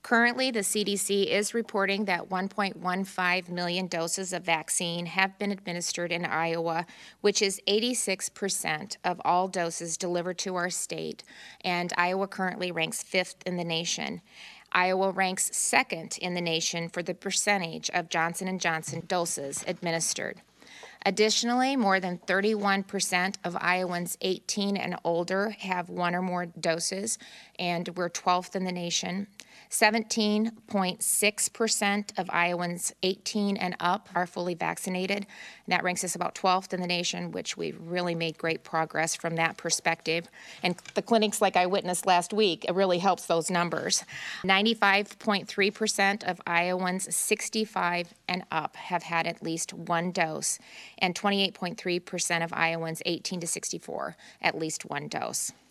Currently, the CDC is reporting that 1.15 million doses of vaccine have been administered in Iowa, which is 86% of all doses delivered to our state, and Iowa currently ranks 5th in the nation. Iowa ranks 2nd in the nation for the percentage of Johnson & Johnson doses administered. Additionally, more than 31% of Iowans 18 and older have one or more doses, and we're 12th in the nation. 17.6% of Iowans 18 and up are fully vaccinated. And that ranks us about 12th in the nation, which we've really made great progress from that perspective. And the clinics like I witnessed last week, it really helps those numbers. 95.3% of Iowans 65 and up have had at least one dose, and 28.3% of Iowans 18 to 64 at least one dose.